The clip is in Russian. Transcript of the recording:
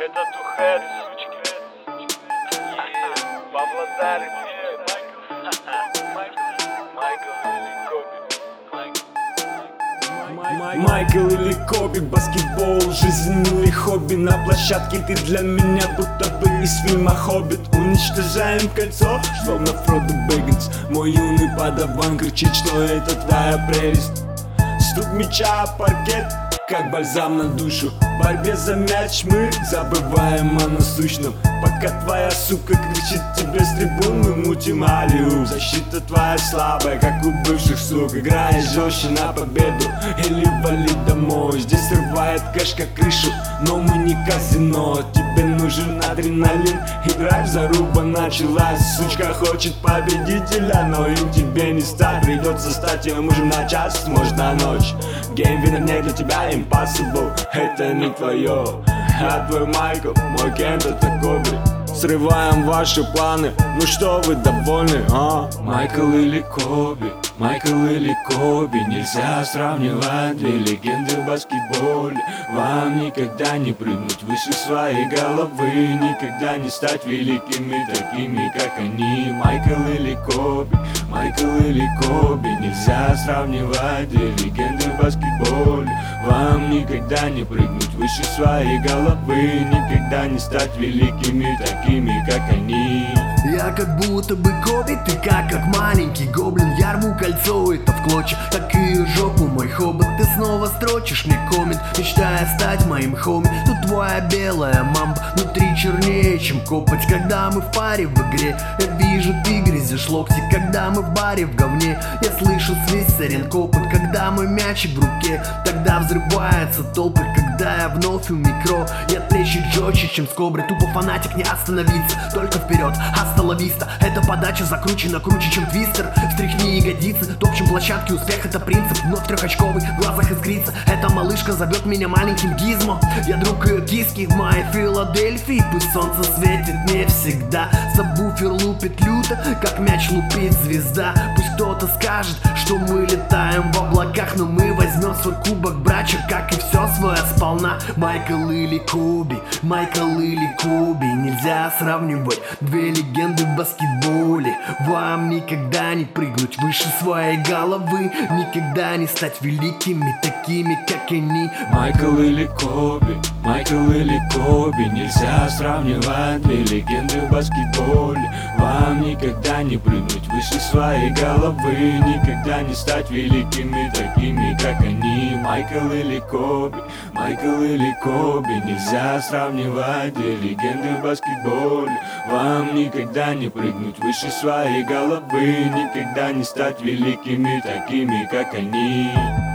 Это Тухед, сучки. Павлодарь, Майкл или Коби, баскетбол, жизнь или хобби. На площадке ты для меня будто бы из фильма «Хоббит». Уничтожаем кольцо, словно Фродо Бэггинс. Мой юный подаван кричит, что это твоя прелесть. Стук мяча о паркет, как бальзам на душу. В борьбе за мяч мы забываем о насущном. Пока твоя сука кричит тебе с трибун, мы мутим алию. Защита твоя слабая, как у бывших сук. Играй жестче на победу или вали домой. Здесь срывает кэш как крышу, но мы не казино. Тебе нужен адреналин, играй, заруба началась. Сучка хочет победителя, но им тебе не стать. Придется стать ее мужем на час, может на ночь. Гейм-винер не для тебя, impossible, это не твое. Я твой Майкл, мой Кент, это Коби. Срываем ваши планы, ну что вы довольны, а? Майкл или Коби, Майкл или Коби. Нельзя сравнивать две легенды в баскетболе. Вам никогда не прыгнуть выше своей головы, никогда не стать великими такими, как они. Майкл или Коби, Майкл или Коби. Нельзя сравнивать две легенды в баскетболе. Вам никогда не прыгнуть выше своей головы, никогда не стать великими такими, как они. Я как будто бы Коби, ты как маленький гоблин. Я рву кольцо, это в клочья, так и жопу мой хоббит. Ты снова строчишь мне коммент, мечтая стать моим хоми. Тут твоя белая мамба внутри чернее, чем копоть. Когда мы в паре в игре, я вижу, ты грязишь локти. Когда мы в баре в говне, я слышу свист сирен копот. Когда мой мяч в руке, тогда взрывается толпы. Когда я вновь у микро, я трещу жестче, чем с кобры. Тупо фанатик, не остановиться, только вперед, hasta la vista. Эта подача закручена круче, чем твистер. Встряхни ягодицы, топчем площадки, успех это принцип. Вновь трехочковый, в глазах искрится. Эта малышка зовет меня маленьким гизмо. Я друг ее киски в моей Филадельфии. Пусть солнце светит не всегда, сабвуфер лупит люто, как мяч лупит звезда. Пусть кто-то скажет, что мы летаем в облаках, но мы возьмем свой кубок, брача, как и все свое сполна. Майкл или Коби, Майкл или Коби. Нельзя сравнивать две легенды в баскетболе. Вам никогда не прыгнуть выше своей головы, никогда не стать великими такими, как они. Майкл или Коби, Майкл или Коби. Нельзя сравнивать две легенды в баскетболе. Вам никогда не прыгнуть выше своей головы, никогда не стать великими такими, как они. Майкл или Коби, Майкл или Коби. Нельзя сравнивать две легенды в баскетболе. Вам никогда не прыгнуть выше своей головы, никогда не стать великими такими, как они.